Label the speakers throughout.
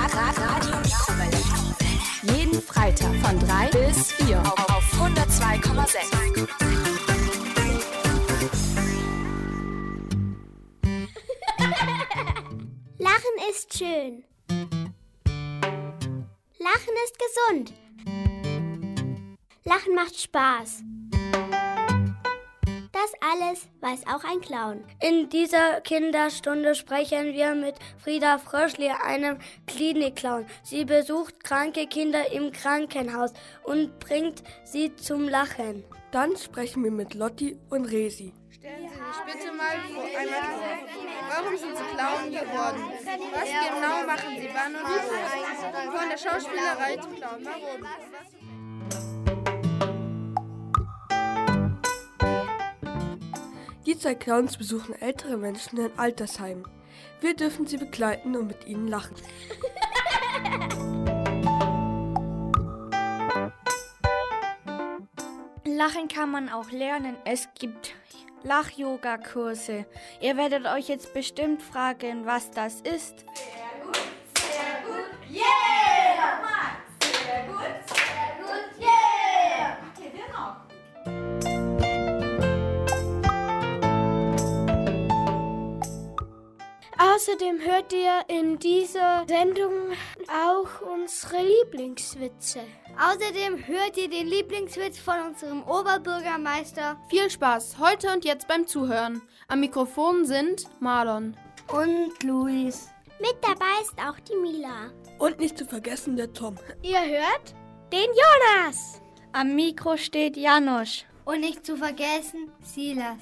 Speaker 1: Radio Mikrowelle. Jeden Freitag von 3 bis 4 auf 102,6.
Speaker 2: Lachen ist schön. Lachen ist gesund. Lachen macht Spaß. Das alles weiß auch ein Clown.
Speaker 3: In dieser Kinderstunde sprechen wir mit Frieda Fröschli, einem Klinik-Clown. Sie besucht kranke Kinder im Krankenhaus und bringt sie zum Lachen.
Speaker 4: Dann sprechen wir mit Lotti und Resi.
Speaker 5: Stellen Sie sich bitte mal vor. Warum sind Sie Clown geworden? Was genau machen Sie? Wann und wo? Von der Schauspielerei zum Clown. Warum?
Speaker 4: Die 2 Clowns besuchen ältere Menschen in Altersheimen. Wir dürfen sie begleiten und mit ihnen lachen.
Speaker 3: Lachen kann man auch lernen. Es gibt Lach-Yoga-Kurse. Ihr werdet euch jetzt bestimmt fragen, was das ist.
Speaker 6: Sehr gut, yeah! Sehr gut, yeah! Okay, wir noch.
Speaker 2: Außerdem hört ihr in dieser Sendung auch unsere Lieblingswitze. Außerdem hört ihr den Lieblingswitz von unserem Oberbürgermeister.
Speaker 5: Viel Spaß heute und jetzt beim Zuhören. Am Mikrofon sind Marlon
Speaker 3: Und Luis.
Speaker 2: Mit dabei ist auch die Mila.
Speaker 4: Und nicht zu vergessen der Tom.
Speaker 2: Ihr hört den Jonas.
Speaker 3: Am Mikro steht Janosch.
Speaker 2: Und nicht zu vergessen Silas.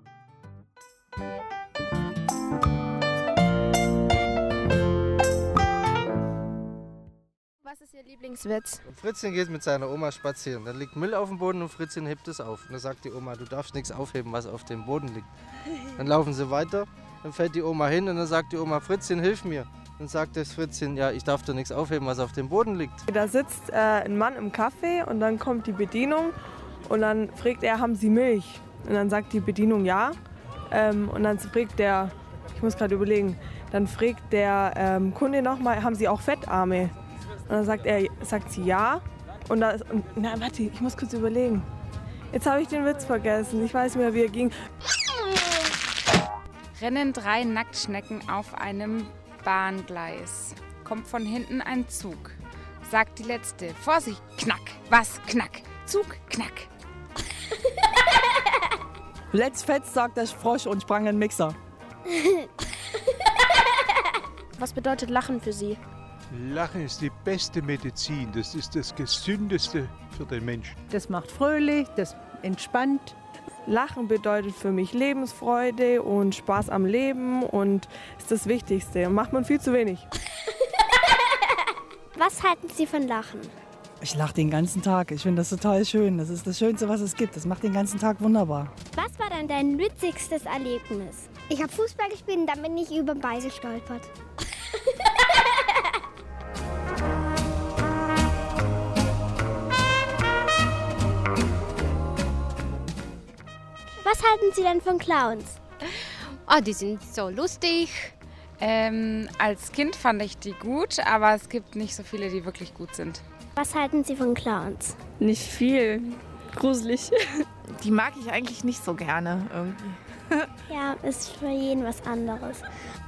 Speaker 5: Was ist Ihr Lieblingswitz?
Speaker 7: Fritzchen geht mit seiner Oma spazieren. Dann liegt Müll auf dem Boden und Fritzchen hebt es auf. Und dann sagt die Oma, du darfst nichts aufheben, was auf dem Boden liegt. Dann laufen sie weiter, dann fällt die Oma hin und dann sagt die Oma, Fritzchen, hilf mir. Dann sagt das Fritzchen, ja, ich darf doch nichts aufheben, was auf dem Boden liegt.
Speaker 4: Da sitzt ein Mann im Café und dann kommt die Bedienung und dann fragt er, haben Sie Milch? Und dann sagt die Bedienung ja. Und dann fragt der, ich muss gerade überlegen, dann fragt der Kunde nochmal, haben Sie auch Fettarme? Und dann sagt sie ja. Und da ist, na warte, ich muss kurz überlegen. Jetzt habe ich den Witz vergessen. Ich weiß nicht mehr, wie er ging.
Speaker 8: Rennen 3 Nacktschnecken auf einem Bahngleis. Kommt von hinten ein Zug. Sagt die letzte, Vorsicht, knack, was, knack, Zug, knack.
Speaker 9: Let's fetz, sagt der Frosch und sprang in den Mixer.
Speaker 5: Was bedeutet Lachen für Sie?
Speaker 10: Lachen ist die beste Medizin, das ist das Gesündeste für den Menschen.
Speaker 9: Das macht fröhlich, das entspannt.
Speaker 4: Lachen bedeutet für mich Lebensfreude und Spaß am Leben und ist das Wichtigste. Und macht man viel zu wenig.
Speaker 2: Was halten Sie von Lachen?
Speaker 9: Ich lache den ganzen Tag. Ich finde das total schön. Das ist das Schönste, was es gibt. Das macht den ganzen Tag wunderbar.
Speaker 2: Was war dann dein witzigstes Erlebnis? Ich habe Fußball gespielt und dann bin ich über den Ball gestolpert. Was halten Sie denn von Clowns?
Speaker 11: Oh, die sind so lustig.
Speaker 8: Als Kind fand ich die gut, aber es gibt nicht so viele, die wirklich gut sind.
Speaker 2: Was halten Sie von Clowns?
Speaker 12: Nicht viel. Gruselig.
Speaker 13: Die mag ich eigentlich nicht so gerne irgendwie.
Speaker 2: Ja, ist für jeden was anderes.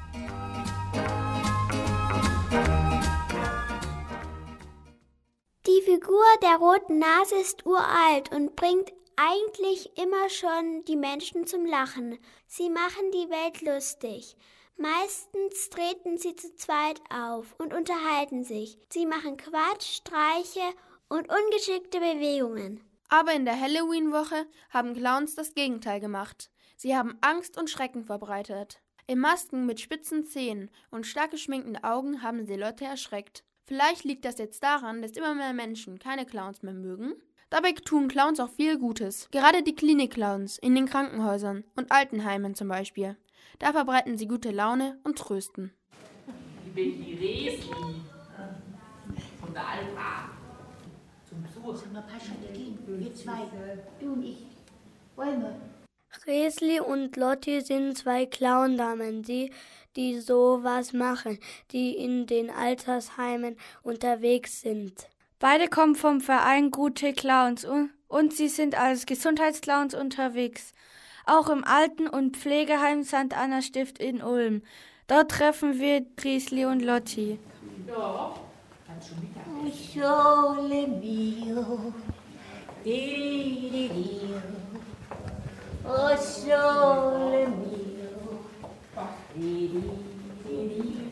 Speaker 2: Die Figur der roten Nase ist uralt und bringt eigentlich immer schon die Menschen zum Lachen. Sie machen die Welt lustig. Meistens treten sie zu zweit auf und unterhalten sich. Sie machen Quatsch, Streiche und ungeschickte Bewegungen.
Speaker 5: Aber in der Halloween-Woche haben Clowns das Gegenteil gemacht. Sie haben Angst und Schrecken verbreitet. In Masken mit spitzen Zähnen und stark geschminkten Augen haben sie Leute erschreckt. Vielleicht liegt das jetzt daran, dass immer mehr Menschen keine Clowns mehr mögen. Dabei tun Clowns auch viel Gutes. Gerade die Klinik-Clowns in den Krankenhäusern und Altenheimen zum Beispiel. Da verbreiten sie gute Laune und trösten.
Speaker 14: Ich bin die Resi von der Alpa. Zum Besuch.
Speaker 15: Sag mal, Pascha, wir 2, du und ich. Wollen wir?
Speaker 3: Resli und Lotti sind 2 Clowndamen. Sie die sowas machen, die in den Altersheimen unterwegs sind.
Speaker 16: Beide kommen vom Verein Gute Clowns und sie sind als Gesundheitsclowns unterwegs. Auch im Alten- und Pflegeheim St. Anna Stift in Ulm. Dort treffen wir Riesli und Lotti.
Speaker 14: Ja, ganz schon wieder.
Speaker 15: Oh, sole mio, di-di-di-dio. Oh, sole mio, di-di-di-di.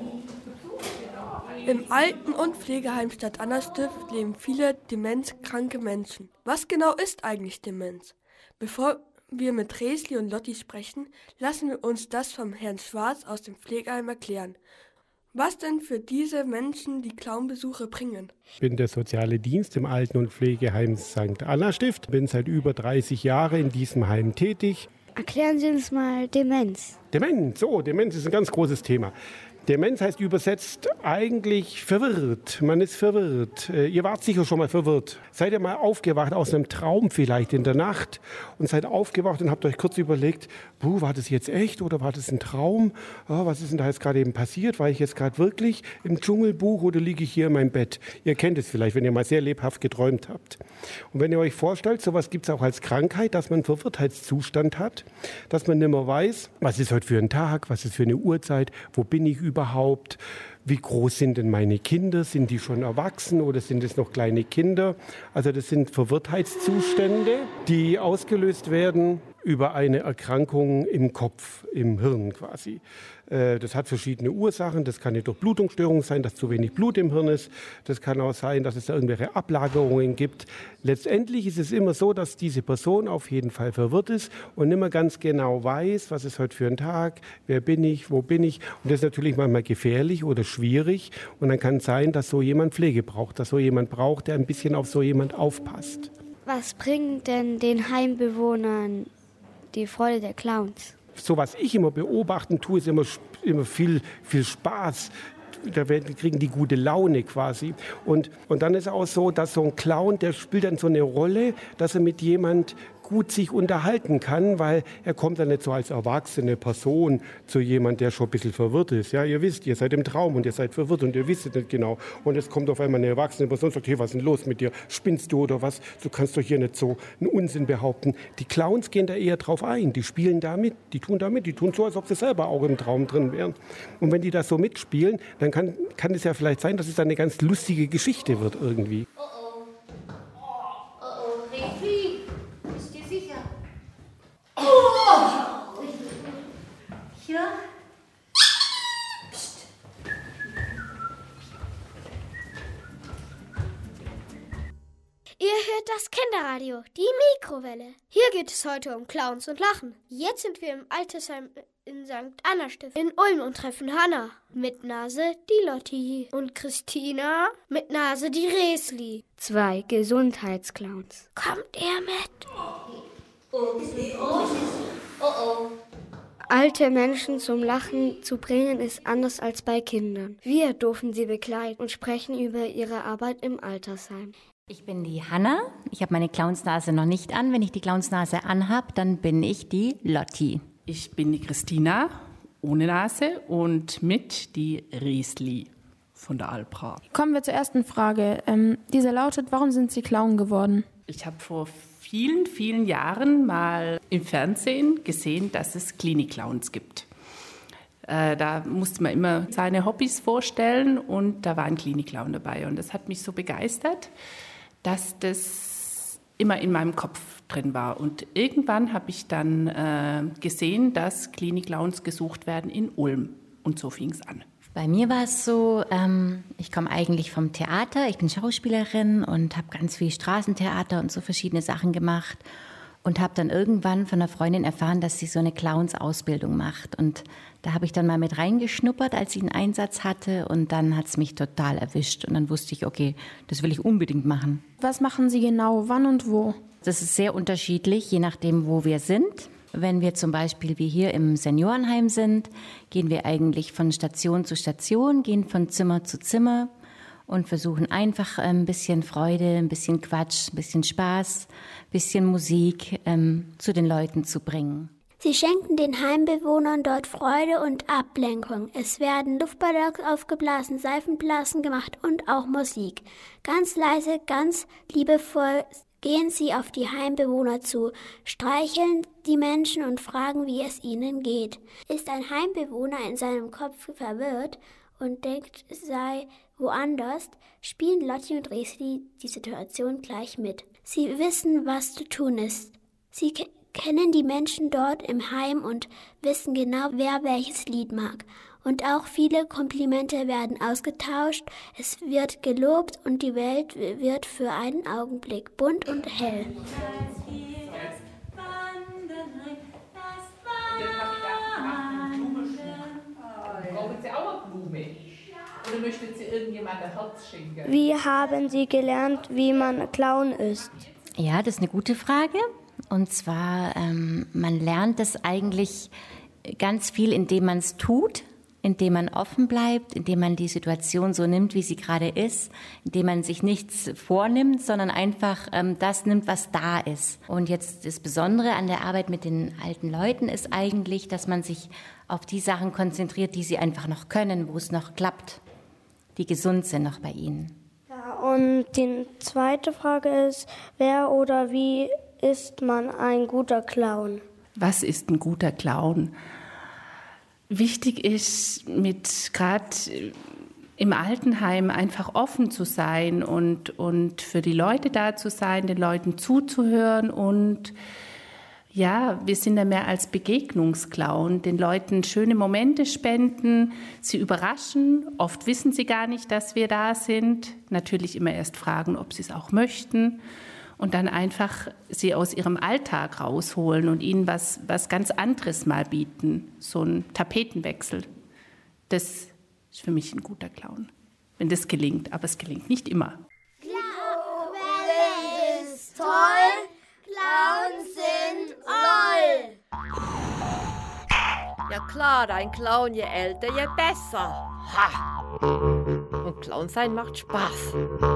Speaker 17: Im Alten- und Pflegeheim St. Anna Stift leben viele demenzkranke Menschen. Was genau ist eigentlich Demenz? Bevor wir mit Riesli und Lotti sprechen, lassen wir uns das vom Herrn Schwarz aus dem Pflegeheim erklären. Was denn für diese Menschen die Clownbesuche bringen?
Speaker 18: Ich bin der soziale Dienst im Alten- und Pflegeheim St. Anna Stift. Bin seit über 30 Jahren in diesem Heim tätig.
Speaker 3: Erklären Sie uns mal Demenz.
Speaker 18: Demenz ist ein ganz großes Thema. Demenz heißt übersetzt eigentlich verwirrt. Man ist verwirrt. Ihr wart sicher schon mal verwirrt. Seid ihr mal aufgewacht aus einem Traum vielleicht in der Nacht und seid aufgewacht und habt euch kurz überlegt, war das jetzt echt oder war das ein Traum? Oh, was ist denn da jetzt gerade eben passiert? War ich jetzt gerade wirklich im Dschungelbuch oder liege ich hier in meinem Bett? Ihr kennt es vielleicht, wenn ihr mal sehr lebhaft geträumt habt. Und wenn ihr euch vorstellt, sowas gibt es auch als Krankheit, dass man einen Verwirrtheitszustand hat, dass man nicht mehr weiß, was ist heute für ein Tag, was ist für eine Uhrzeit, wo bin ich überhaupt, wie groß sind denn meine Kinder, sind die schon erwachsen oder sind es noch kleine Kinder? Also das sind Verwirrtheitszustände, die ausgelöst werden über eine Erkrankung im Kopf, im Hirn quasi. Das hat verschiedene Ursachen. Das kann eine Durchblutungsstörung sein, dass zu wenig Blut im Hirn ist. Das kann auch sein, dass es da irgendwelche Ablagerungen gibt. Letztendlich ist es immer so, dass diese Person auf jeden Fall verwirrt ist und nicht mehr ganz genau weiß, was ist heute für ein Tag, wer bin ich, wo bin ich. Und das ist natürlich manchmal gefährlich oder schwierig. Und dann kann es sein, dass so jemand Pflege braucht, dass so jemand braucht, der ein bisschen auf so jemand aufpasst.
Speaker 3: Was bringt denn den Heimbewohnern die Freude der Clowns?
Speaker 18: So was ich immer beobachten tue, ist immer viel Spaß. Da kriegen die gute Laune quasi. Und dann ist auch so, dass so ein Clown, der spielt dann so eine Rolle, dass er mit jemand gut sich unterhalten kann, weil er kommt dann nicht so als erwachsene Person zu jemand, der schon ein bisschen verwirrt ist. Ja, ihr wisst, ihr seid im Traum und ihr seid verwirrt und ihr wisst es nicht genau. Und es kommt auf einmal eine erwachsene Person und sagt, hey, was ist denn los mit dir? Spinnst du oder was? Du kannst doch hier nicht so einen Unsinn behaupten. Die Clowns gehen da eher drauf ein. Die spielen damit, die tun so, als ob sie selber auch im Traum drin wären. Und wenn die das so mitspielen, dann kann es ja vielleicht sein, dass es eine ganz lustige Geschichte wird irgendwie.
Speaker 15: Riesli, bist du sicher? Oh! Ja? Psst.
Speaker 2: Ihr hört das Kinderradio, die Mikrowelle. Hier geht es heute um Clowns und Lachen. Jetzt sind wir im Altersheim in St. Anna Stift in Ulm und treffen Hanna mit Nase die Lotti und Christina mit Nase die Riesli.
Speaker 3: 2 Gesundheitsclowns.
Speaker 2: Kommt ihr mit?
Speaker 15: Oh.
Speaker 3: Alte Menschen zum Lachen zu bringen ist anders als bei Kindern. Wir dürfen sie begleiten und sprechen über ihre Arbeit im Altersheim.
Speaker 19: Ich bin die Hanna. Ich habe meine Clownsnase noch nicht an. Wenn ich die Clownsnase anhab, dann bin ich die Lotti.
Speaker 14: Ich bin die Christina, ohne Nase, und mit die Riesli von der Alpra.
Speaker 5: Kommen wir zur ersten Frage. Diese lautet, warum sind Sie Clown geworden?
Speaker 14: Ich habe vor vielen, vielen Jahren mal im Fernsehen gesehen, dass es Klinik-Clowns gibt. Da musste man immer seine Hobbys vorstellen und da war ein Klinik-Clown dabei. Und das hat mich so begeistert, dass das immer in meinem Kopf drin war. Und irgendwann habe ich dann gesehen, dass Klinik-Clowns gesucht werden in Ulm. Und so fing es an.
Speaker 19: Bei mir war es so, ich komme eigentlich vom Theater, ich bin Schauspielerin und habe ganz viel Straßentheater und so verschiedene Sachen gemacht. Und habe dann irgendwann von einer Freundin erfahren, dass sie so eine Clowns-Ausbildung macht. Und da habe ich dann mal mit reingeschnuppert, als ich einen Einsatz hatte. Und dann hat es mich total erwischt. Und dann wusste ich, okay, das will ich unbedingt machen.
Speaker 5: Was machen Sie genau, wann und wo?
Speaker 19: Das ist sehr unterschiedlich, je nachdem, wo wir sind. Wenn wir zum Beispiel wie hier im Seniorenheim sind, gehen wir eigentlich von Station zu Station, gehen von Zimmer zu Zimmer und versuchen einfach ein bisschen Freude, ein bisschen Quatsch, ein bisschen Spaß, ein bisschen Musik zu den Leuten zu bringen.
Speaker 2: Sie schenken den Heimbewohnern dort Freude und Ablenkung. Es werden Luftballons aufgeblasen, Seifenblasen gemacht und auch Musik. Ganz leise, ganz liebevoll gehen sie auf die Heimbewohner zu, streicheln die Menschen und fragen, wie es ihnen geht. Ist ein Heimbewohner in seinem Kopf verwirrt und denkt, es sei woanders, spielen Lotti und Resli die Situation gleich mit. Sie wissen, was zu tun ist. Sie kennen die Menschen dort im Heim und wissen genau, wer welches Lied mag. Und auch viele Komplimente werden ausgetauscht, es wird gelobt und die Welt wird für einen Augenblick bunt und hell.
Speaker 14: Brauchen Sie auch eine Blume? Oder möchten Sie irgendjemandem ein Herz schenken?
Speaker 3: Wie haben Sie gelernt, wie man Clown ist?
Speaker 19: Ja, das ist eine gute Frage. Und zwar, man lernt das eigentlich ganz viel, indem man es tut, indem man offen bleibt, indem man die Situation so nimmt, wie sie gerade ist, indem man sich nichts vornimmt, sondern einfach das nimmt, was da ist. Und jetzt das Besondere an der Arbeit mit den alten Leuten ist eigentlich, dass man sich auf die Sachen konzentriert, die sie einfach noch können, wo es noch klappt, die gesund sind noch bei ihnen.
Speaker 3: Ja, und die zweite Frage ist, wer oder wie ist man ein guter Clown?
Speaker 14: Was ist ein guter Clown? Wichtig ist, gerade im Altenheim einfach offen zu sein und für die Leute da zu sein, den Leuten zuzuhören. Und ja, wir sind ja mehr als Begegnungsclown, den Leuten schöne Momente spenden, sie überraschen. Oft wissen sie gar nicht, dass wir da sind. Natürlich immer erst fragen, ob sie es auch möchten. Und dann einfach sie aus ihrem Alltag rausholen und ihnen was ganz anderes mal bieten. So ein Tapetenwechsel. Das ist für mich ein guter Clown. Wenn das gelingt, aber es gelingt nicht immer.
Speaker 15: Clown ist toll, Clowns sind all.
Speaker 20: Ja klar, ein Clown, je älter, je besser. Ha! Und Clown sein macht Spaß.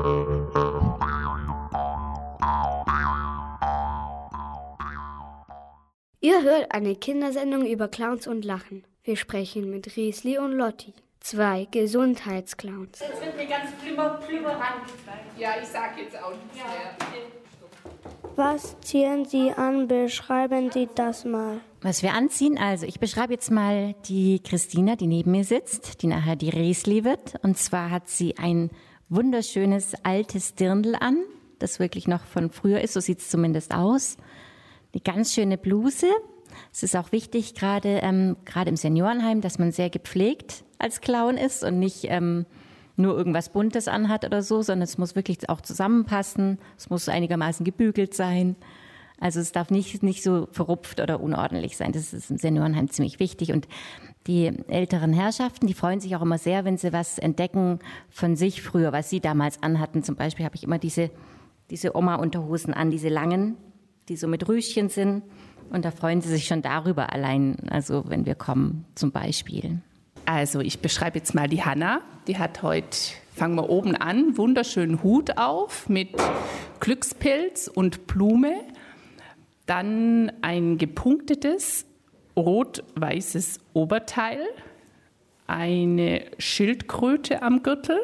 Speaker 3: Ihr hört eine Kindersendung über Clowns und Lachen. Wir sprechen mit Resli und Lotti, 2 Gesundheitsclowns.
Speaker 14: Jetzt wird mir ganz plümerant. Ja, ich sag jetzt auch nichts mehr.
Speaker 3: Was ziehen Sie an? Beschreiben Sie das mal.
Speaker 19: Was wir anziehen, also ich beschreibe jetzt mal die Christina, die neben mir sitzt, die nachher die Resli wird. Und zwar hat sie ein wunderschönes altes Dirndl an, das wirklich noch von früher ist, so sieht es zumindest aus. Eine ganz schöne Bluse. Es ist auch wichtig, gerade im Seniorenheim, dass man sehr gepflegt als Clown ist und nicht nur irgendwas Buntes anhat oder so, sondern es muss wirklich auch zusammenpassen. Es muss einigermaßen gebügelt sein. Also es darf nicht so verrupft oder unordentlich sein. Das ist im Seniorenheim ziemlich wichtig. Und die älteren Herrschaften, die freuen sich auch immer sehr, wenn sie was entdecken von sich früher, was sie damals anhatten. Zum Beispiel habe ich immer diese Oma-Unterhosen an, diese langen, die so mit Rüschen sind. Und da freuen sie sich schon darüber allein, also wenn wir kommen zum Beispiel.
Speaker 14: Also ich beschreibe jetzt mal die Hanna. Die hat heute, fangen wir oben an, wunderschönen Hut auf mit Glückspilz und Blume. Dann ein gepunktetes rot-weißes Oberteil, eine Schildkröte am Gürtel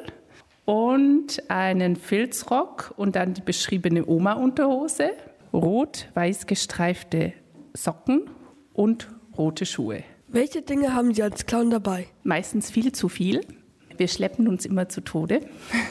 Speaker 14: und einen Filzrock und dann die beschriebene Oma-Unterhose. Rot-weiß gestreifte Socken und rote Schuhe.
Speaker 17: Welche Dinge haben Sie als Clown dabei?
Speaker 14: Meistens viel zu viel. Wir schleppen uns immer zu Tode.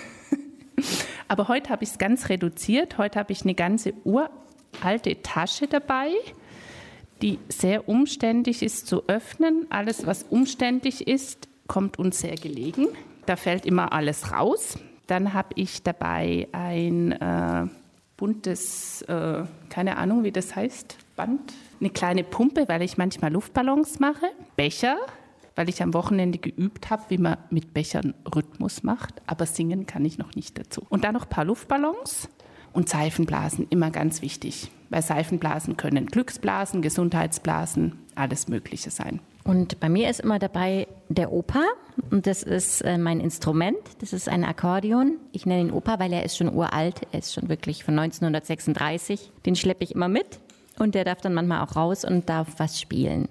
Speaker 14: Aber heute habe ich es ganz reduziert. Heute habe ich eine ganze uralte Tasche dabei, die sehr umständlich ist zu öffnen. Alles, was umständlich ist, kommt uns sehr gelegen. Da fällt immer alles raus. Dann habe ich dabei ein buntes, keine Ahnung, wie das heißt, Band. Eine kleine Pumpe, weil ich manchmal Luftballons mache. Becher, weil ich am Wochenende geübt habe, wie man mit Bechern Rhythmus macht. Aber singen kann ich noch nicht dazu. Und dann noch ein paar Luftballons und Seifenblasen, immer ganz wichtig. Weil Seifenblasen können Glücksblasen, Gesundheitsblasen, alles Mögliche sein.
Speaker 19: Und bei mir ist immer dabei der Opa. Und das ist mein Instrument. Das ist ein Akkordeon. Ich nenne ihn Opa, weil er ist schon uralt. Er ist schon wirklich von 1936. Den schleppe ich immer mit. Und der darf dann manchmal auch raus und darf was spielen.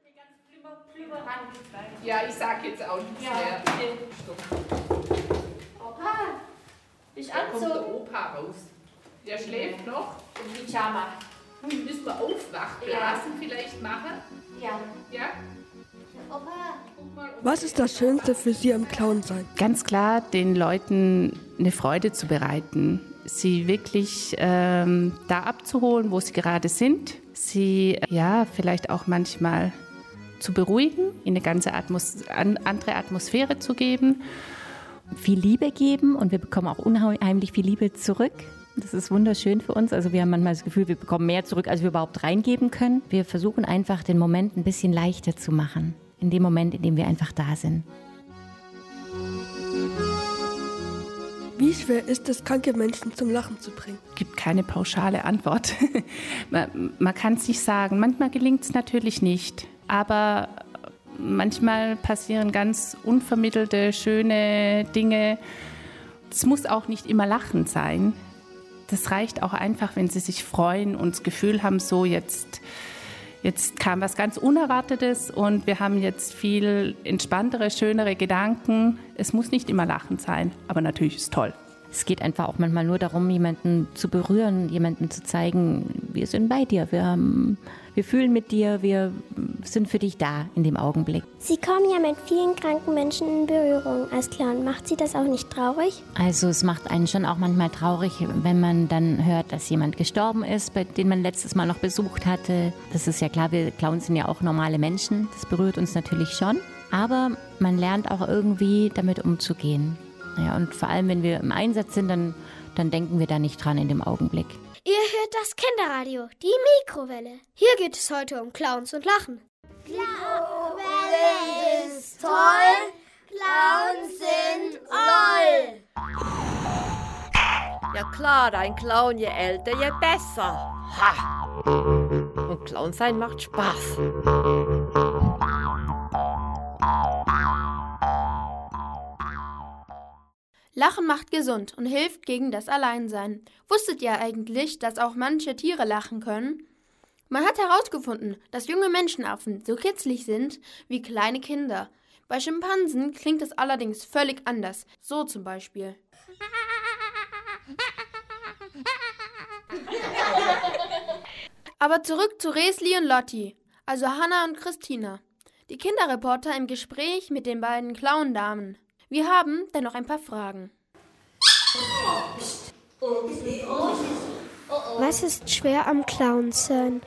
Speaker 14: Ja, ich sag jetzt auch nichts mehr.
Speaker 15: Opa, ich
Speaker 14: Da kommt der Opa raus. Der schläft noch.
Speaker 15: Im Pyjama.
Speaker 14: Müssen wir aufwachblasen vielleicht machen?
Speaker 15: Ja.
Speaker 14: Ja?
Speaker 15: Opa.
Speaker 17: Was ist das Schönste für Sie am Clownsein?
Speaker 14: Ganz klar, den Leuten eine Freude zu bereiten. Sie wirklich da abzuholen, wo sie gerade sind. Sie vielleicht auch manchmal zu beruhigen, in eine ganz andere Atmosphäre zu geben.
Speaker 19: Viel Liebe geben und wir bekommen auch unheimlich viel Liebe zurück. Das ist wunderschön für uns. Also wir haben manchmal das Gefühl, wir bekommen mehr zurück, als wir überhaupt reingeben können. Wir versuchen einfach, den Moment ein bisschen leichter zu machen. In dem Moment, in dem wir einfach da sind.
Speaker 17: Wie schwer ist es, kranke Menschen zum Lachen zu bringen?
Speaker 14: Es gibt keine pauschale Antwort. Man kann es nicht sagen. Manchmal gelingt es natürlich nicht. Aber manchmal passieren ganz unvermittelte, schöne Dinge. Es muss auch nicht immer Lachen sein. Das reicht auch einfach, wenn sie sich freuen und das Gefühl haben, so jetzt kam was ganz Unerwartetes und wir haben jetzt viel entspanntere, schönere Gedanken. Es muss nicht immer Lachen sein, aber natürlich ist es toll.
Speaker 19: Es geht einfach auch manchmal nur darum, jemanden zu berühren, jemanden zu zeigen, wir sind bei dir, wir fühlen mit dir, wir sind für dich da in dem Augenblick.
Speaker 2: Sie kommen ja mit vielen kranken Menschen in Berührung als Clown. Macht Sie das auch nicht traurig?
Speaker 19: Also es macht einen schon auch manchmal traurig, wenn man dann hört, dass jemand gestorben ist, den man letztes Mal noch besucht hatte. Das ist ja klar, wir Clowns sind ja auch normale Menschen, das berührt uns natürlich schon. Aber man lernt auch irgendwie damit umzugehen. Ja, und vor allem, wenn wir im Einsatz sind, dann denken wir da nicht dran in dem Augenblick.
Speaker 2: Ihr hört das Kinderradio, die Mikrowelle. Hier geht es heute um Clowns und Lachen.
Speaker 15: Mikrowelle ist toll, Clowns sind oll.
Speaker 20: Ja klar, ein Clown, je älter, je besser. Ha! Und Clown sein macht Spaß.
Speaker 5: Lachen macht gesund und hilft gegen das Alleinsein. Wusstet ihr eigentlich, dass auch manche Tiere lachen können? Man hat herausgefunden, dass junge Menschenaffen so kitzlig sind wie kleine Kinder. Bei Schimpansen klingt es allerdings völlig anders. So zum Beispiel. Aber zurück zu Resli und Lotti, also Hannah und Christina. Die Kinderreporter im Gespräch mit den beiden Clown-Damen. Wir haben dann noch ein paar Fragen.
Speaker 2: Was ist schwer am Clown-sein?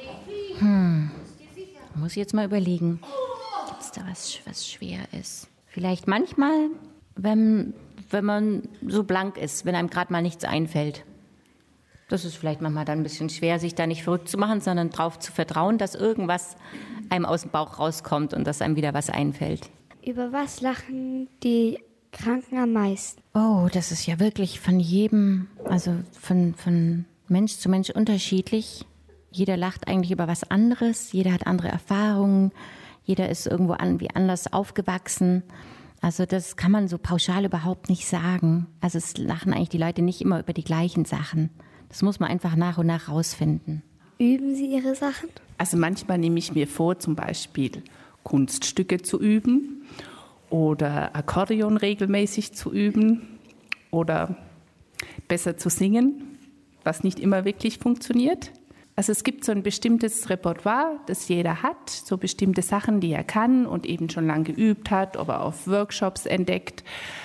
Speaker 19: Muss ich jetzt mal überlegen. Gibt es da was schwer ist? Vielleicht manchmal, wenn man so blank ist, wenn einem gerade mal nichts einfällt. Das ist vielleicht manchmal dann ein bisschen schwer, sich da nicht verrückt zu machen, sondern darauf zu vertrauen, dass irgendwas einem aus dem Bauch rauskommt und dass einem wieder was einfällt.
Speaker 2: Über was lachen die Kranken am meisten?
Speaker 19: Oh, das ist ja wirklich von jedem, also von Mensch zu Mensch unterschiedlich. Jeder lacht eigentlich über was anderes, jeder hat andere Erfahrungen, jeder ist irgendwo anders aufgewachsen. Also das kann man so pauschal überhaupt nicht sagen. Also es lachen eigentlich die Leute nicht immer über die gleichen Sachen. Das muss man einfach nach und nach rausfinden.
Speaker 2: Üben Sie Ihre Sachen?
Speaker 14: Also manchmal nehme ich mir vor, zum Beispiel Kunststücke zu üben oder Akkordeon regelmäßig zu üben oder besser zu singen, was nicht immer wirklich funktioniert. Also es gibt so ein bestimmtes Repertoire, das jeder hat, so bestimmte Sachen, die er kann und eben schon lange geübt hat oder auf Workshops entdeckt.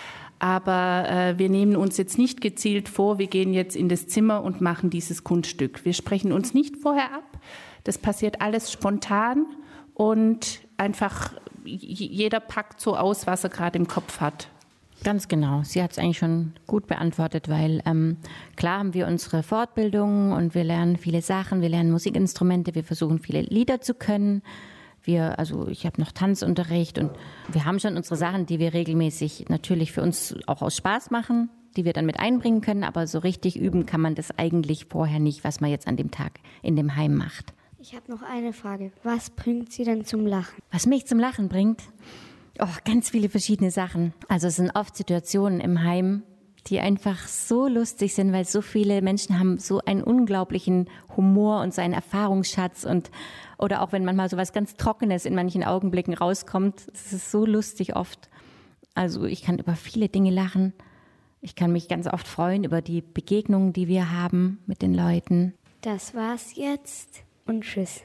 Speaker 14: Aber wir nehmen uns jetzt nicht gezielt vor, wir gehen jetzt in das Zimmer und machen dieses Kunststück. Wir sprechen uns nicht vorher ab. Das passiert alles spontan und einfach jeder packt so aus, was er gerade im Kopf hat.
Speaker 19: Ganz genau. Sie hat es eigentlich schon gut beantwortet, weil klar haben wir unsere Fortbildungen und wir lernen viele Sachen, wir lernen Musikinstrumente, wir versuchen viele Lieder zu können. Ich habe noch Tanzunterricht und wir haben schon unsere Sachen, die wir regelmäßig natürlich für uns auch aus Spaß machen, die wir dann mit einbringen können, aber so richtig üben kann man das eigentlich vorher nicht, was man jetzt an dem Tag in dem Heim macht.
Speaker 2: Ich habe noch eine Frage. Was bringt Sie denn zum Lachen?
Speaker 19: Was mich zum Lachen bringt? Oh, ganz viele verschiedene Sachen. Also es sind oft Situationen im Heim, die einfach so lustig sind, weil so viele Menschen haben so einen unglaublichen Humor und so einen Erfahrungsschatz oder auch wenn manchmal so was ganz Trockenes in manchen Augenblicken rauskommt, es ist so lustig oft. Also ich kann über viele Dinge lachen. Ich kann mich ganz oft freuen über die Begegnungen, die wir haben mit den Leuten.
Speaker 2: Das war's jetzt und tschüss.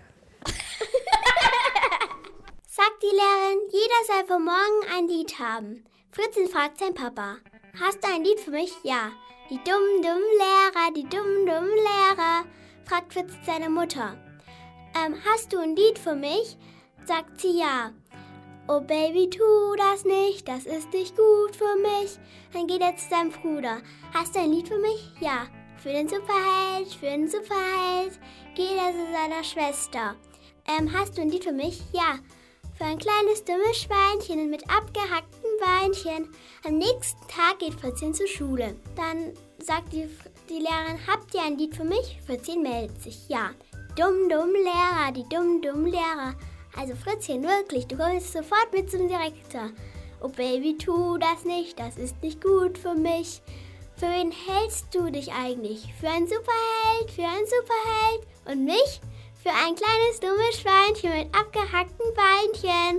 Speaker 2: Sagt die Lehrerin, jeder soll für morgen ein Lied haben. Fritzchen fragt sein Papa. Hast du ein Lied für mich? Ja. Die dummen Lehrer, die dummen Lehrer, fragt Fritzchen seine Mutter. Hast du ein Lied für mich? Sagt sie ja. Oh Baby, tu das nicht, das ist nicht gut für mich. Dann geht er zu seinem Bruder. Hast du ein Lied für mich? Ja. Für den Superheld, geht er zu seiner Schwester. Hast du ein Lied für mich? Ja. Für ein kleines dummes Schweinchen mit abgehackten Beinchen. Am nächsten Tag geht Fritzchen zur Schule. Dann sagt die Lehrerin, habt ihr ein Lied für mich? Fritzchen meldet sich, ja. Dumm Lehrer, die dummen Lehrer. Also Fritzchen, wirklich, du kommst sofort mit zum Direktor. Oh Baby, tu das nicht, das ist nicht gut für mich. Für wen hältst du dich eigentlich? Für einen Superheld und mich? Für ein kleines dummes Schweinchen mit abgehackten Beinchen.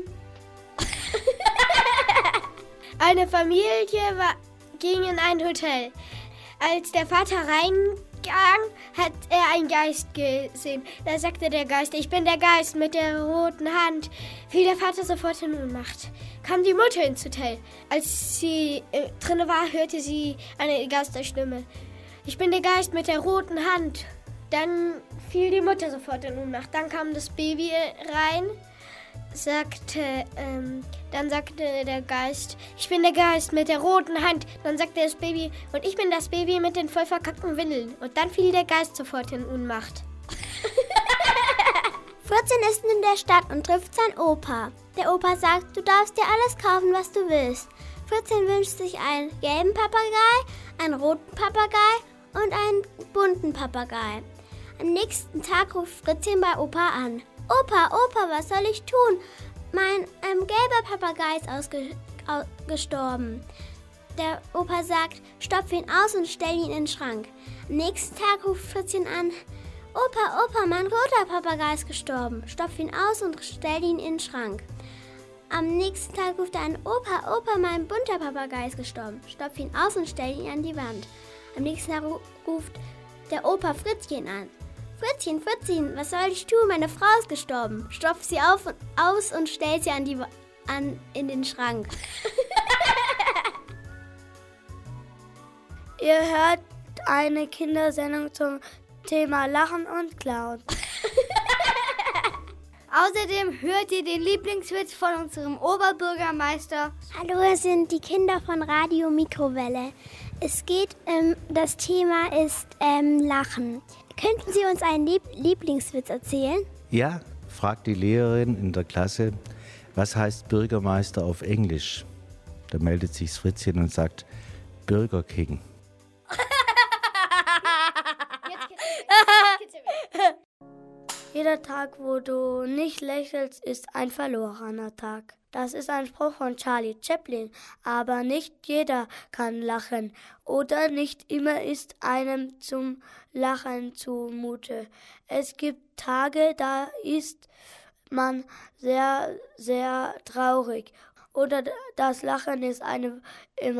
Speaker 21: Eine Familie ging in ein Hotel. Als der Vater reingang, hat er einen Geist gesehen. Da sagte der Geist, ich bin der Geist mit der roten Hand. Fiel der Vater sofort in Ohnmacht. Kam die Mutter ins Hotel. Als sie drin war, hörte sie eine Geisterstimme. Ich bin der Geist mit der roten Hand. Dann fiel die Mutter sofort in Ohnmacht. Dann kam das Baby rein. Dann sagte der Geist, ich bin der Geist mit der roten Hand. Dann sagte das Baby, und ich bin das Baby mit den voll verkackten Windeln. Und dann fiel der Geist sofort in Ohnmacht.
Speaker 2: Fritzchen ist in der Stadt und trifft seinen Opa. Der Opa sagt, du darfst dir alles kaufen, was du willst. Fritzchen wünscht sich einen gelben Papagei, einen roten Papagei und einen bunten Papagei. Am nächsten Tag ruft Fritzchen bei Opa an. Opa, was soll ich tun? Mein gelber Papagei ist gestorben. Der Opa sagt, stopf ihn aus und stell ihn in den Schrank. Am nächsten Tag ruft Fritzchen an. Opa, mein roter Papagei ist gestorben. Stopf ihn aus und stell ihn in den Schrank. Am nächsten Tag ruft er an. Opa, mein bunter Papagei ist gestorben. Stopf ihn aus und stell ihn an die Wand. Am nächsten Tag ruft der Opa Fritzchen an. Fritzchen, was soll ich tun? Meine Frau ist gestorben. Stopf sie aus und stell sie in den Schrank.
Speaker 3: Ihr hört eine Kindersendung zum Thema Lachen und Klauen. Außerdem hört ihr den Lieblingswitz von unserem Oberbürgermeister.
Speaker 2: Hallo, es sind die Kinder von Radio Mikrowelle. Das Thema ist Lachen. Könnten Sie uns einen Lieblingswitz erzählen?
Speaker 22: Ja, fragt die Lehrerin in der Klasse, was heißt Bürgermeister auf Englisch? Da meldet sich Fritzchen und sagt, Burger King.
Speaker 3: Jeder Tag, wo du nicht lächelst, ist ein verlorener Tag. Das ist ein Spruch von Charlie Chaplin, aber nicht jeder kann lachen oder nicht immer ist einem zum Lachen zumute. Es gibt Tage, da ist man sehr, sehr traurig oder das Lachen ist einem im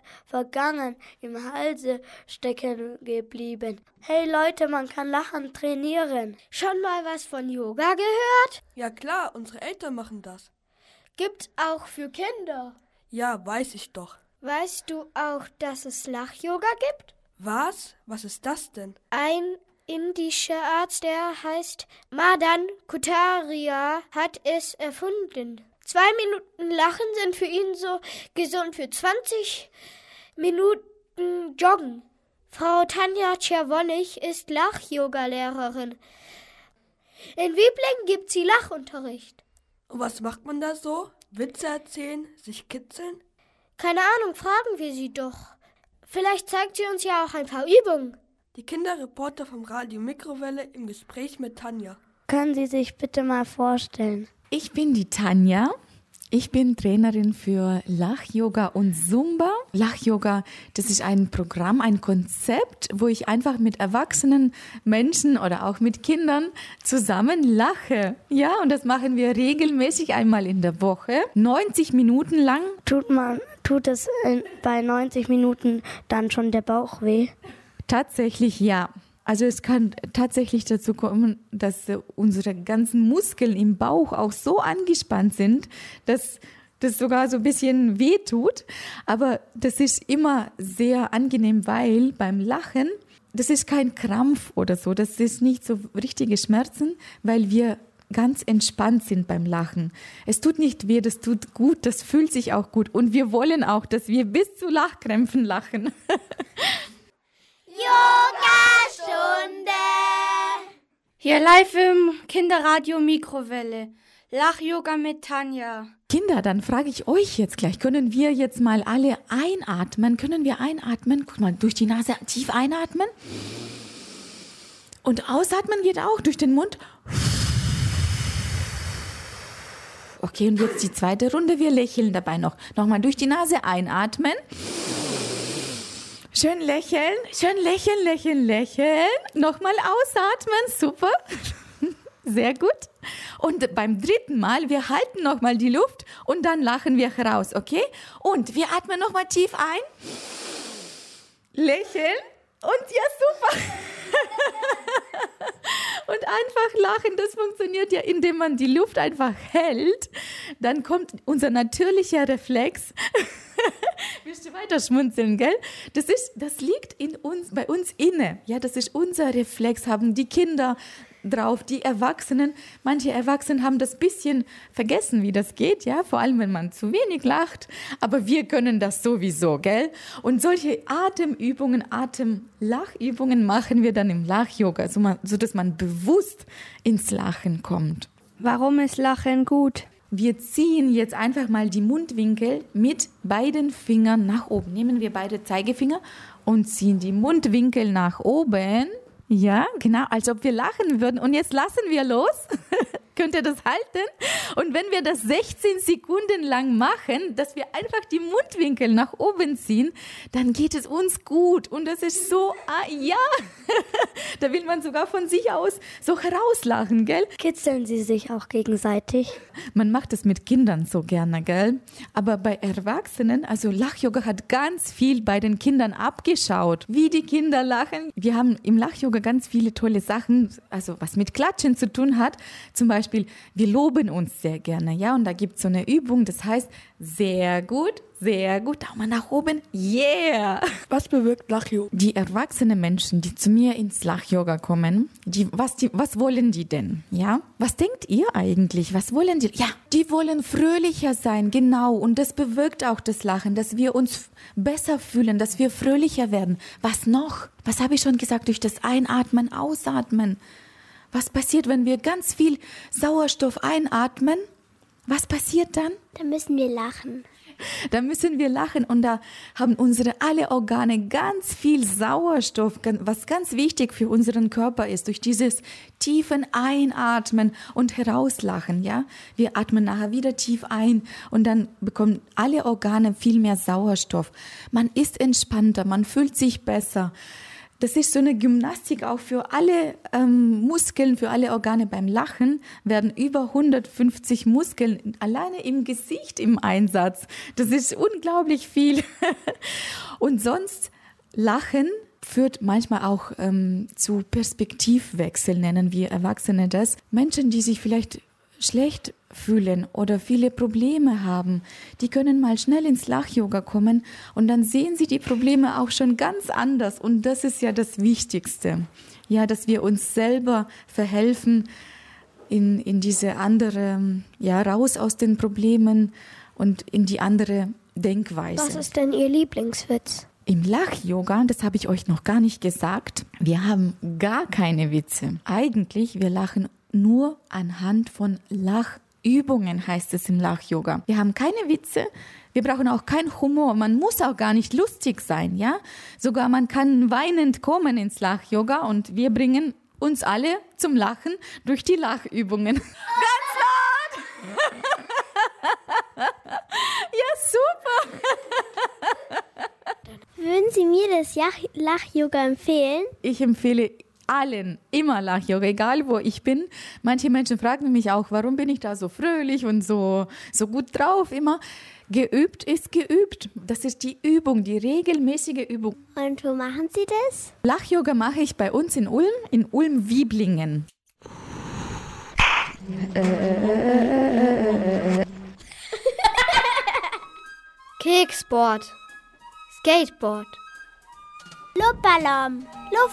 Speaker 3: Halse stecken geblieben. Hey Leute, man kann Lachen trainieren.
Speaker 21: Schon mal was von Yoga gehört?
Speaker 17: Ja klar, unsere Eltern machen das.
Speaker 21: Gibt's auch für Kinder?
Speaker 17: Ja, weiß ich doch.
Speaker 21: Weißt du auch, dass es Lach-Yoga gibt?
Speaker 17: Was? Was ist das denn?
Speaker 21: Ein indischer Arzt, der heißt Madan Kotaria, hat es erfunden. 2 Minuten Lachen sind für ihn so gesund für 20 Minuten Joggen. Frau Tanja Czerwonig ist Lach-Yoga-Lehrerin. In Wiblingen gibt sie Lachunterricht.
Speaker 17: Und was macht man da so? Witze erzählen? Sich kitzeln?
Speaker 21: Keine Ahnung, fragen wir sie doch. Vielleicht zeigt sie uns ja auch ein paar Übungen.
Speaker 17: Die Kinderreporter vom Radio Mikrowelle im Gespräch mit Tanja.
Speaker 3: Können Sie sich bitte mal vorstellen?
Speaker 23: Ich bin die Tanja
Speaker 1: Ich bin Trainerin für Lach-Yoga und Zumba. Lach-Yoga, das ist ein Programm, ein Konzept, wo ich einfach mit erwachsenen Menschen oder auch mit Kindern zusammen lache. Ja, und das machen wir regelmäßig einmal in der Woche, 90 Minuten lang.
Speaker 21: Tut es bei 90 Minuten dann schon der Bauch weh?
Speaker 1: Tatsächlich ja. Also es kann tatsächlich dazu kommen, dass unsere ganzen Muskeln im Bauch auch so angespannt sind, dass das sogar so ein bisschen weh tut. Aber das ist immer sehr angenehm, weil beim Lachen, das ist kein Krampf oder so, das ist nicht so richtige Schmerzen, weil wir ganz entspannt sind beim Lachen. Es tut nicht weh, das tut gut, das fühlt sich auch gut. Und wir wollen auch, dass wir bis zu Lachkrämpfen lachen.
Speaker 15: Yogastunde!
Speaker 16: Hier live im Kinderradio Mikrowelle. Lach-Yoga mit Tanja.
Speaker 1: Kinder, dann frage ich euch jetzt gleich, können wir jetzt mal alle einatmen? Können wir einatmen? Guck mal, durch die Nase tief einatmen. Und ausatmen geht auch durch den Mund. Okay, und jetzt die zweite Runde. Wir lächeln dabei noch. Nochmal durch die Nase einatmen. Schön lächeln, lächeln. Nochmal ausatmen, super. Sehr gut. Und beim dritten Mal, wir halten nochmal die Luft und dann lachen wir raus, okay? Und wir atmen nochmal tief ein. Lächeln. Und ja, super. Und einfach lachen, das funktioniert ja, indem man die Luft einfach hält. Dann kommt unser natürlicher Reflex. Willst du weiter schmunzeln, gell? Das liegt bei uns inne. Ja, das ist unser Reflex, haben die Kinder drauf, die Erwachsenen. Manche Erwachsenen haben das bisschen vergessen, wie das geht, ja, vor allem wenn man zu wenig lacht. Aber wir können das sowieso, gell? Und solche Lachübungen machen wir dann im Lach-Yoga, so dass man bewusst ins Lachen kommt.
Speaker 16: Warum ist Lachen gut?
Speaker 1: Wir ziehen jetzt einfach mal die Mundwinkel mit beiden Fingern nach oben. Nehmen wir beide Zeigefinger und ziehen die Mundwinkel nach oben. Ja, genau, als ob wir lachen würden. Und jetzt lassen wir los. Könnt ihr das halten? Und wenn wir das 16 Sekunden lang machen, dass wir einfach die Mundwinkel nach oben ziehen, dann geht es uns gut. Und das ist so, ja, da will man sogar von sich aus so herauslachen, gell?
Speaker 21: Kitzeln sie sich auch gegenseitig?
Speaker 1: Man macht es mit Kindern so gerne, gell? Aber bei Erwachsenen, also Lach-Yoga hat ganz viel bei den Kindern abgeschaut, wie die Kinder lachen. Wir haben im Lach-Yoga ganz viele tolle Sachen, also was mit Klatschen zu tun hat. Zum Beispiel, wir loben uns sehr gerne, ja, und da gibt es so eine Übung, das heißt, sehr gut, Daumen nach oben, yeah!
Speaker 17: Was bewirkt Lach-Yoga?
Speaker 1: Die erwachsenen Menschen, die zu mir ins Lach-Yoga kommen, was wollen die denn, ja? Was denkt ihr eigentlich, was wollen die? Ja, die wollen fröhlicher sein, genau, und das bewirkt auch das Lachen, dass wir uns besser fühlen, dass wir fröhlicher werden. Was noch? Was habe ich schon gesagt? Durch das Einatmen, Ausatmen. Was passiert, wenn wir ganz viel Sauerstoff einatmen? Was passiert dann?
Speaker 21: Dann müssen wir lachen.
Speaker 1: Da müssen wir lachen und da haben alle Organe ganz viel Sauerstoff, was ganz wichtig für unseren Körper ist, durch dieses tiefen Einatmen und Herauslachen, ja. Wir atmen nachher wieder tief ein und dann bekommen alle Organe viel mehr Sauerstoff. Man ist entspannter, man fühlt sich besser. Das ist so eine Gymnastik auch für alle Muskeln, für alle Organe. Beim Lachen werden über 150 Muskeln alleine im Gesicht im Einsatz. Das ist unglaublich viel. Und sonst, Lachen führt manchmal auch zu Perspektivwechsel, nennen wir Erwachsene das. Menschen, die sich vielleicht schlecht fühlen oder viele Probleme haben, die können mal schnell ins Lach-Yoga kommen und dann sehen sie die Probleme auch schon ganz anders. Und das ist ja das Wichtigste, ja, dass wir uns selber verhelfen in diese andere, ja, raus aus den Problemen und in die andere Denkweise.
Speaker 21: Was ist denn Ihr Lieblingswitz?
Speaker 1: Im Lach-Yoga, das habe ich euch noch gar nicht gesagt, wir haben gar keine Witze. Eigentlich, wir lachen nur anhand von Lachübungen, heißt es im Lach-Yoga. Wir haben keine Witze, wir brauchen auch keinen Humor, man muss auch gar nicht lustig sein, ja? Sogar man kann weinend kommen ins Lach-Yoga und wir bringen uns alle zum Lachen durch die Lachübungen. Ganz laut!
Speaker 21: Würden Sie mir das Lach-Yoga empfehlen?
Speaker 1: Ich empfehle allen immer Lach-Yoga, egal wo ich bin. Manche Menschen fragen mich auch, warum bin ich da so fröhlich und so gut drauf immer. Geübt ist geübt. Das ist die Übung, die regelmäßige Übung.
Speaker 21: Und wo machen Sie das?
Speaker 1: Lach-Yoga mache ich bei uns in Ulm-Wieblingen.
Speaker 3: Kicksport, Skateboard,
Speaker 21: Luftballon,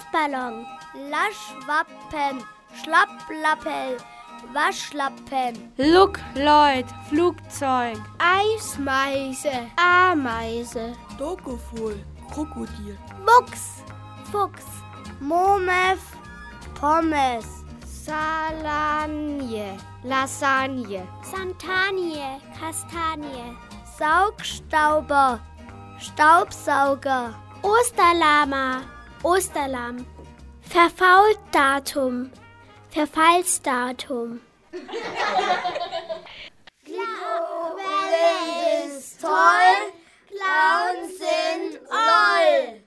Speaker 3: Laschwappen, Schlapplappel, Waschlappen,
Speaker 16: Look-Lloyd, Flugzeug,
Speaker 21: Eismeise, Ameise,
Speaker 17: Dokofol, Krokodil,
Speaker 21: Fuchs,
Speaker 3: Momef, Pommes,
Speaker 21: Lasagne, Santanie, Kastanie,
Speaker 3: Saugstauber, Staubsauger,
Speaker 21: Osterlam, Verfallsdatum.
Speaker 15: Welle ist toll, Clowns sind toll.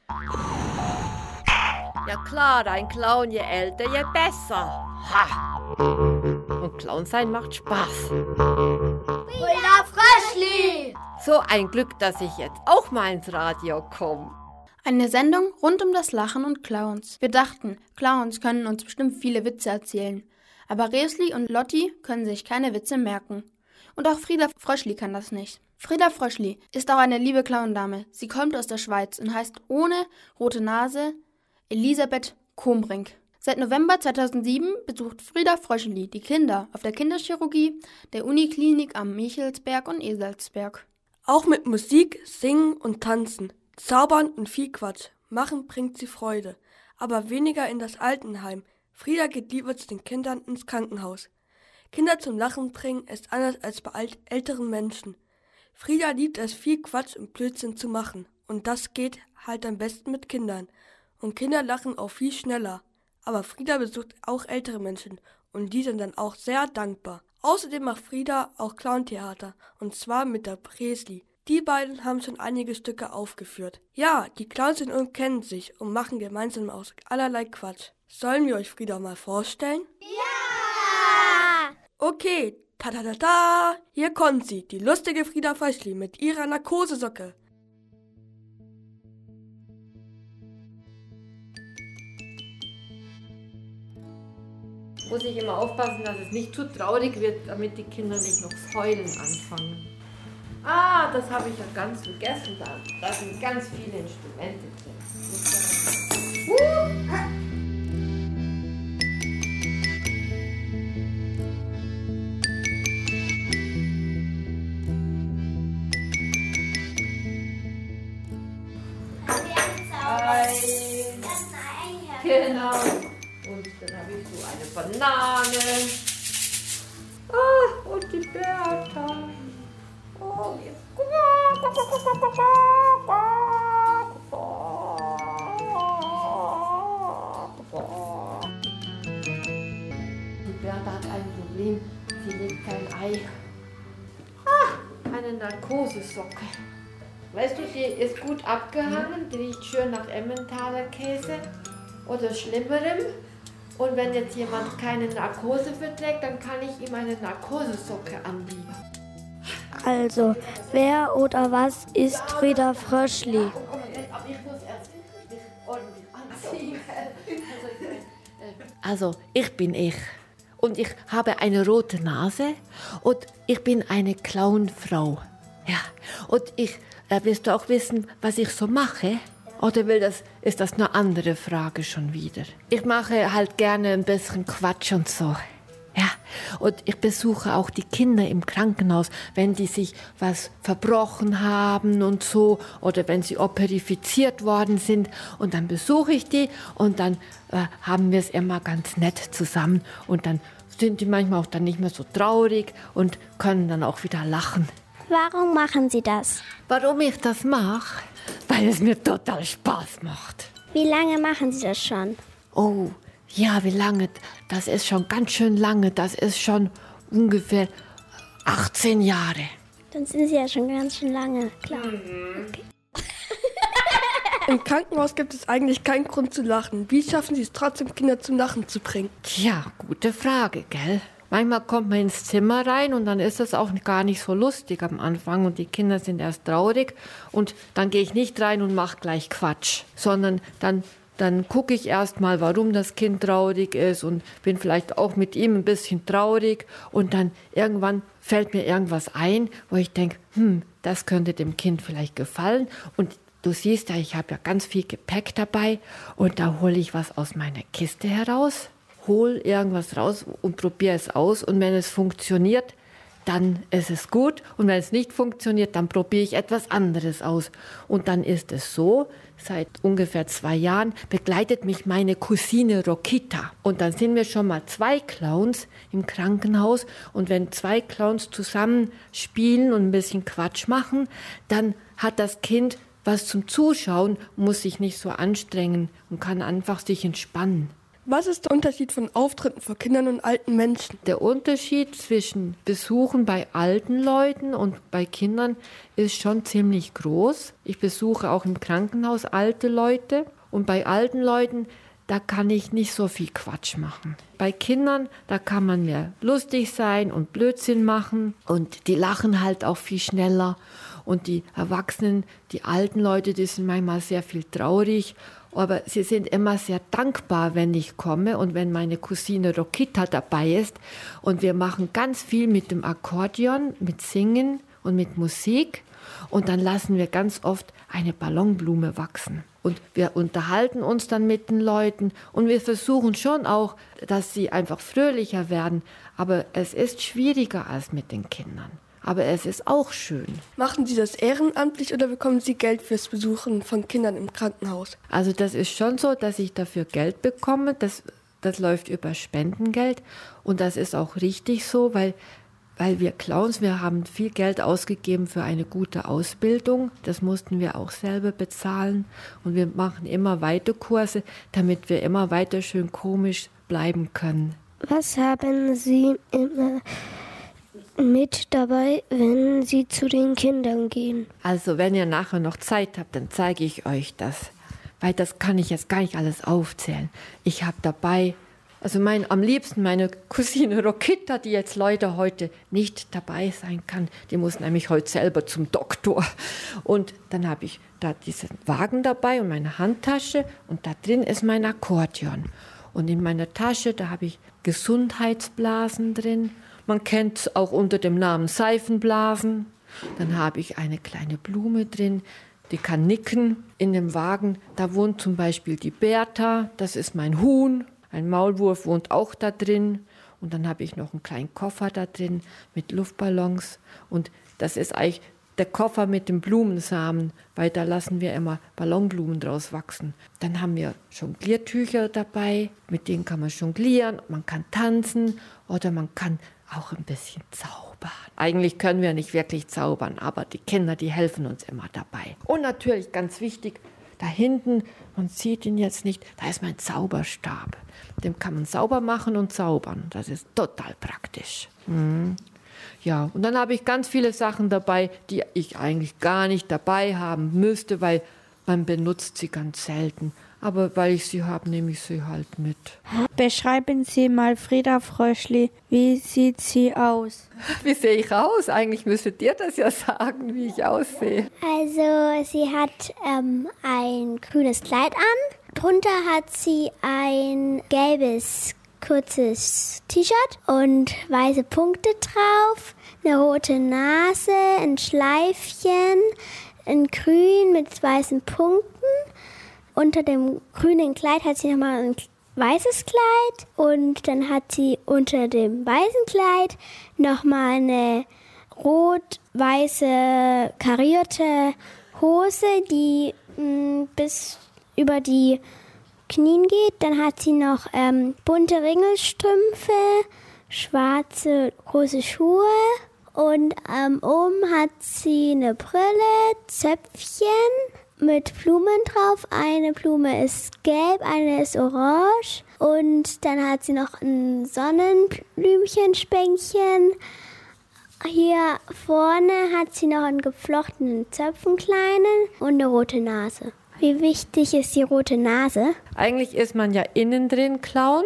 Speaker 15: Ja klar, ein Clown, je älter, je besser. Ha! Und Clown sein macht Spaß.
Speaker 3: Frieda Fröschli!
Speaker 15: So ein Glück, dass ich jetzt auch mal ins Radio komme.
Speaker 5: Eine Sendung rund um das Lachen und Clowns. Wir dachten, Clowns können uns bestimmt viele Witze erzählen. Aber Resli und Lotti können sich keine Witze merken. Und auch Frieda Fröschli kann das nicht. Frieda Fröschli ist auch eine liebe Clowndame. Sie kommt aus der Schweiz und heißt ohne rote Nase Elisabeth Kombrink. Seit November 2007 besucht Frieda Fröschli die Kinder auf der Kinderchirurgie der Uniklinik am Michelsberg und Eselsberg.
Speaker 17: Auch mit Musik, Singen und Tanzen, Zaubern und viel Quatsch. Machen bringt sie Freude, aber weniger in das Altenheim. Frieda geht lieber zu den Kindern ins Krankenhaus. Kinder zum Lachen bringen ist anders als bei älteren Menschen. Frieda liebt es, viel Quatsch und Blödsinn zu machen. Und das geht halt am besten mit Kindern. Und Kinder lachen auch viel schneller. Aber Frieda besucht auch ältere Menschen und die sind dann auch sehr dankbar. Außerdem macht Frieda auch Clowntheater und zwar mit der Presli. Die beiden haben schon einige Stücke aufgeführt. Ja, die Clowns in Ulm kennen sich und machen gemeinsam aus allerlei Quatsch. Sollen wir euch Frieda mal vorstellen?
Speaker 21: Ja!
Speaker 17: Okay, ta-ta-ta-ta, hier kommt sie, die lustige Frieda Fröschli mit ihrer Narkosesocke.
Speaker 20: Muss ich immer aufpassen, dass es nicht zu traurig wird, damit die Kinder nicht noch das Heulen anfangen. Ah, das habe ich ja ganz vergessen. Da sind ganz viele Instrumente drin. Genau. Und dann habe ich so eine Banane. Ah, und die Bertha. Oh, jetzt. Die Bertha hat ein Problem. Sie legt kein Ei. Ah, eine Narkosesocke. Weißt du, die ist gut abgehangen. Die riecht schön nach Emmentaler Käse oder Schlimmerem. Und wenn jetzt jemand keine Narkose verträgt, dann kann ich ihm eine Narkosesocke anbieten.
Speaker 3: Also, wer oder was ist Frieda Fröschli?
Speaker 20: Aber ich muss erst ordentlich anziehen. Also, ich bin ich. Und ich habe eine rote Nase. Und ich bin eine Clownfrau. Ja. Und willst du auch wissen, was ich so mache? Oder ist das eine andere Frage schon wieder? Ich mache halt gerne ein bisschen Quatsch und so. Ja, und ich besuche auch die Kinder im Krankenhaus, wenn die sich was verbrochen haben und so. Oder wenn sie operifiziert worden sind. Und dann besuche ich die und dann haben wir es immer ganz nett zusammen. Und dann sind die manchmal auch dann nicht mehr so traurig und können dann auch wieder lachen.
Speaker 21: Warum machen Sie das?
Speaker 20: Warum ich das mache? Weil es mir total Spaß macht.
Speaker 21: Wie lange machen Sie das schon?
Speaker 20: Oh, ja, wie lange? Das ist schon ganz schön lange. Das ist schon ungefähr 18 Jahre.
Speaker 21: Dann sind sie ja schon ganz schön lange, klar. Okay.
Speaker 17: Im Krankenhaus gibt es eigentlich keinen Grund zu lachen. Wie schaffen Sie es trotzdem, Kinder zum Lachen zu bringen?
Speaker 20: Tja, gute Frage, gell? Manchmal kommt man ins Zimmer rein und dann ist es auch gar nicht so lustig am Anfang und die Kinder sind erst traurig und dann gehe ich nicht rein und mache gleich Quatsch, sondern dann gucke ich erst mal, warum das Kind traurig ist und bin vielleicht auch mit ihm ein bisschen traurig und dann irgendwann fällt mir irgendwas ein, wo ich denke, das könnte dem Kind vielleicht gefallen und du siehst ja, ich habe ja ganz viel Gepäck dabei und da hole ich was aus meiner Kiste heraus, hole irgendwas raus und probiere es aus und wenn es funktioniert, dann ist es gut und wenn es nicht funktioniert, dann probiere ich etwas anderes aus. Und dann ist es so, seit ungefähr 2 Jahren begleitet mich meine Cousine Rokita. Und dann sind wir schon mal 2 Clowns im Krankenhaus und wenn 2 Clowns zusammen spielen und ein bisschen Quatsch machen, dann hat das Kind was zum Zuschauen, muss sich nicht so anstrengen und kann einfach sich entspannen.
Speaker 17: Was ist der Unterschied von Auftritten vor Kindern und alten Menschen?
Speaker 20: Der Unterschied zwischen Besuchen bei alten Leuten und bei Kindern ist schon ziemlich groß. Ich besuche auch im Krankenhaus alte Leute und bei alten Leuten, da kann ich nicht so viel Quatsch machen. Bei Kindern, da kann man mehr lustig sein und Blödsinn machen und die lachen halt auch viel schneller. Und die Erwachsenen, die alten Leute, die sind manchmal sehr viel traurig. Aber sie sind immer sehr dankbar, wenn ich komme und wenn meine Cousine Rokita dabei ist. Und wir machen ganz viel mit dem Akkordeon, mit Singen und mit Musik. Und dann lassen wir ganz oft eine Ballonblume wachsen. Und wir unterhalten uns dann mit den Leuten. Und wir versuchen schon auch, dass sie einfach fröhlicher werden. Aber es ist schwieriger als mit den Kindern. Aber es ist auch schön.
Speaker 17: Machen Sie das ehrenamtlich oder bekommen Sie Geld fürs Besuchen von Kindern im Krankenhaus?
Speaker 20: Also das ist schon so, dass ich dafür Geld bekomme. Das läuft über Spendengeld. Und das ist auch richtig so, weil wir Clowns, wir haben viel Geld ausgegeben für eine gute Ausbildung. Das mussten wir auch selber bezahlen. Und wir machen immer weiter Kurse, damit wir immer weiter schön komisch bleiben können.
Speaker 21: Was haben Sie immer mit dabei, wenn Sie zu den Kindern gehen?
Speaker 20: Also wenn ihr nachher noch Zeit habt, dann zeige ich euch das. Weil das kann ich jetzt gar nicht alles aufzählen. Ich habe dabei, also am liebsten meine Cousine Rokita, die jetzt leider heute nicht dabei sein kann. Die muss nämlich heute selber zum Doktor. Und dann habe ich da diesen Wagen dabei und meine Handtasche und da drin ist mein Akkordeon. Und in meiner Tasche, da habe ich Gesundheitsblasen drin. Man kennt es auch unter dem Namen Seifenblasen. Dann habe ich eine kleine Blume drin, die kann nicken. In dem Wagen, da wohnt zum Beispiel die Bertha, das ist mein Huhn. Ein Maulwurf wohnt auch da drin. Und dann habe ich noch einen kleinen Koffer da drin mit Luftballons. Und das ist eigentlich der Koffer mit dem Blumensamen, weil da lassen wir immer Ballonblumen draus wachsen. Dann haben wir Jongliertücher dabei, mit denen kann man jonglieren, man kann tanzen oder man kann auch ein bisschen zaubern. Eigentlich können wir nicht wirklich zaubern, aber die Kinder, die helfen uns immer dabei. Und natürlich ganz wichtig, da hinten, man sieht ihn jetzt nicht, da ist mein Zauberstab. Den kann man sauber machen und zaubern. Das ist total praktisch. Ja, und dann habe ich ganz viele Sachen dabei, die ich eigentlich gar nicht dabei haben müsste, weil man benutzt sie ganz selten. Aber weil ich sie habe, nehme ich sie halt mit.
Speaker 16: Beschreiben Sie mal Frieda Fröschli. Wie sieht sie aus?
Speaker 20: Wie sehe ich aus? Eigentlich müsstet ihr das ja sagen, wie ich aussehe.
Speaker 21: Also sie hat ein grünes Kleid an. Drunter hat sie ein gelbes kurzes T-Shirt und weiße Punkte drauf, eine rote Nase, ein Schleifchen, in grün mit weißen Punkten. Unter dem grünen Kleid hat sie nochmal ein weißes Kleid und dann hat sie unter dem weißen Kleid nochmal eine rot-weiße karierte Hose, die bis über die Knien geht. Dann hat sie noch bunte Ringelstrümpfe, schwarze große Schuhe und oben hat sie eine Brille, Zöpfchen mit Blumen drauf. Eine Blume ist gelb, eine ist orange und dann hat sie noch ein Sonnenblümchenspänkchen
Speaker 2: Hier vorne hat sie noch einen geflochtenen Zöpfenkleinen und eine rote Nase. Wie wichtig ist die rote Nase?
Speaker 20: Eigentlich ist man ja innen drin Clown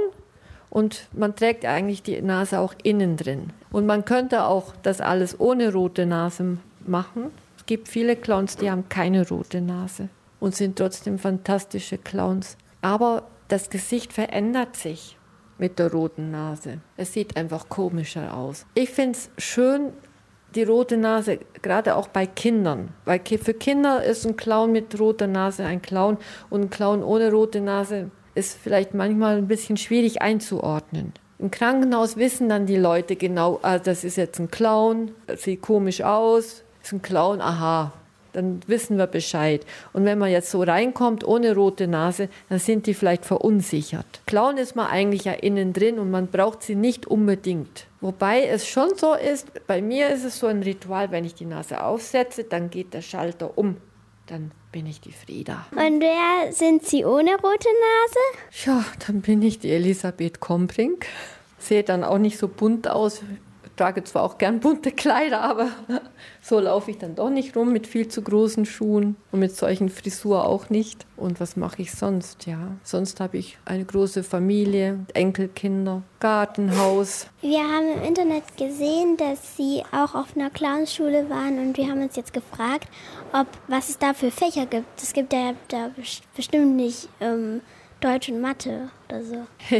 Speaker 20: und man trägt eigentlich die Nase auch innen drin. Und man könnte auch das alles ohne rote Nase machen. Es gibt viele Clowns, die haben keine rote Nase und sind trotzdem fantastische Clowns. Aber das Gesicht verändert sich mit der roten Nase. Es sieht einfach komischer aus. Ich finde es schön, die rote Nase, gerade auch bei Kindern. Weil für Kinder ist ein Clown mit roter Nase ein Clown und ein Clown ohne rote Nase ist vielleicht manchmal ein bisschen schwierig einzuordnen. Im Krankenhaus wissen dann die Leute genau, das ist jetzt ein Clown, sieht komisch aus, ist ein Clown, aha. Dann wissen wir Bescheid. Und wenn man jetzt so reinkommt ohne rote Nase, dann sind die vielleicht verunsichert. Clown ist man eigentlich ja innen drin und man braucht sie nicht unbedingt. Wobei es schon so ist, bei mir ist es so ein Ritual, wenn ich die Nase aufsetze, dann geht der Schalter um. Dann bin ich die Frieda.
Speaker 2: Und wer sind Sie ohne rote Nase?
Speaker 20: Ja, dann bin ich die Elisabeth Kombrink. Sehe dann auch nicht so bunt aus. Trage zwar auch gern bunte Kleider, aber so laufe ich dann doch nicht rum mit viel zu großen Schuhen und mit solchen Frisur auch nicht. Und was mache ich sonst? Ja, sonst habe ich eine große Familie, Enkelkinder, Gartenhaus.
Speaker 2: Wir haben im Internet gesehen, dass Sie auch auf einer Clownschule waren und wir haben uns jetzt gefragt, was es da für Fächer gibt. Es gibt ja da bestimmt nicht Deutsch und Mathe oder so.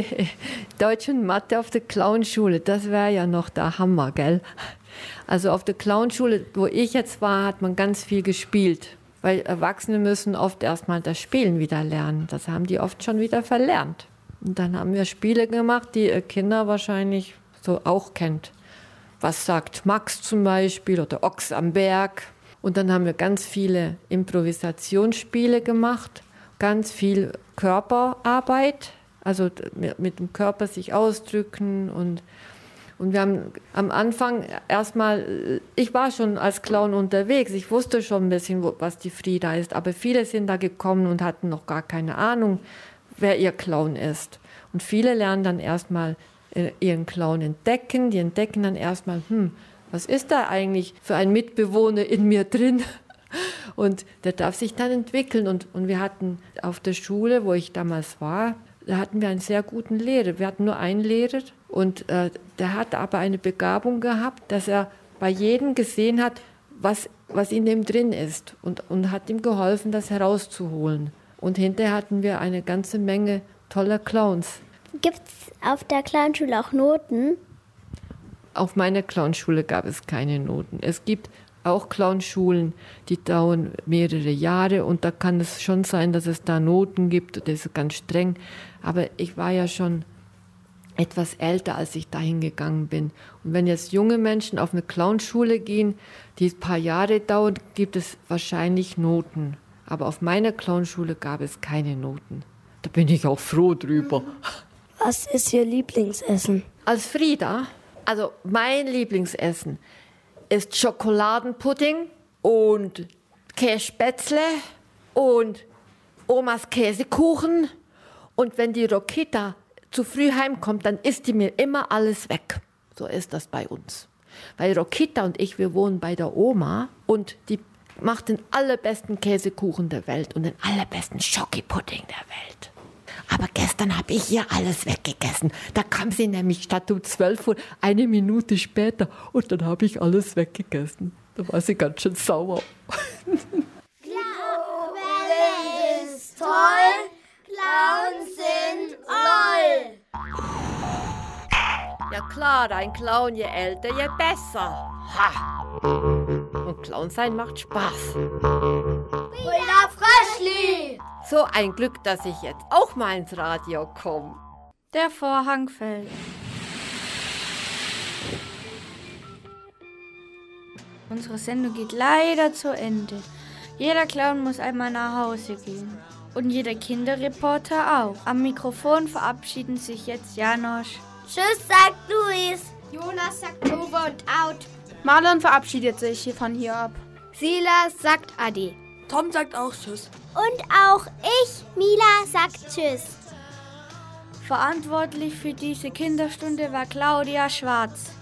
Speaker 20: Deutsch und Mathe auf der Clownschule, das wäre ja noch der Hammer, gell? Also auf der Clownschule, wo ich jetzt war, hat man ganz viel gespielt. Weil Erwachsene müssen oft erstmal das Spielen wieder lernen. Das haben die oft schon wieder verlernt. Und dann haben wir Spiele gemacht, die Kinder wahrscheinlich so auch kennt. Was sagt Max zum Beispiel oder Ochs am Berg. Und dann haben wir ganz viele Improvisationsspiele gemacht. Ganz viel Körperarbeit, also mit dem Körper sich ausdrücken und wir haben am Anfang erstmal, ich war schon als Clown unterwegs, ich wusste schon ein bisschen, was die Frieda ist, aber viele sind da gekommen und hatten noch gar keine Ahnung, wer ihr Clown ist. Und viele lernen dann erstmal ihren Clown entdecken, die entdecken dann erstmal, was ist da eigentlich für ein Mitbewohner in mir drin? Und der darf sich dann entwickeln. Und wir hatten auf der Schule, wo ich damals war, da hatten wir einen sehr guten Lehrer. Wir hatten nur einen Lehrer und der hat aber eine Begabung gehabt, dass er bei jedem gesehen hat, was in dem drin ist und hat ihm geholfen, das herauszuholen. Und hinterher hatten wir eine ganze Menge toller Clowns.
Speaker 2: Gibt es auf der Clownschule auch Noten?
Speaker 20: Auf meiner Clownschule gab es keine Noten. Es gibt auch Clownschulen, die dauern mehrere Jahre und da kann es schon sein, dass es da Noten gibt, das ist ganz streng. Aber ich war ja schon etwas älter, als ich dahin gegangen bin. Und wenn jetzt junge Menschen auf eine Clownschule gehen, die ein paar Jahre dauert, gibt es wahrscheinlich Noten. Aber auf meiner Clownschule gab es keine Noten. Da bin ich auch froh drüber.
Speaker 3: Was ist Ihr Lieblingsessen?
Speaker 20: Als Frieda, also mein Lieblingsessen ist Schokoladenpudding und Kässpätzle und Omas Käsekuchen. Und wenn die Rokita zu früh heimkommt, dann isst die mir immer alles weg. So ist das bei uns. Weil Rokita und ich, wir wohnen bei der Oma und die macht den allerbesten Käsekuchen der Welt und den allerbesten Schokipudding der Welt. Aber gestern habe ich ihr alles weggegessen. Da kam sie nämlich statt um 12 Uhr 1 Minute später und dann habe ich alles weggegessen. Da war sie ganz schön sauer.
Speaker 21: Glaube ist toll, Clowns sind toll.
Speaker 15: Ja klar, ein Clown, je älter, je besser. Ha! Und Clown sein macht Spaß.
Speaker 21: Brüder Fröschli!
Speaker 15: So ein Glück, dass ich jetzt auch mal ins Radio komme.
Speaker 16: Der Vorhang fällt. Unsere Sendung geht leider zu Ende. Jeder Clown muss einmal nach Hause gehen. Und jeder Kinderreporter auch. Am Mikrofon verabschieden sich jetzt Janosch.
Speaker 21: Tschüss, sagt Luis. Jonas sagt over und out.
Speaker 5: Marlon verabschiedet sich von hier ab.
Speaker 21: Silas sagt Adi.
Speaker 17: Tom sagt auch Tschüss.
Speaker 2: Und auch ich, Mila, sagt Tschüss.
Speaker 16: Verantwortlich für diese Kinderstunde war Claudia Schwarz.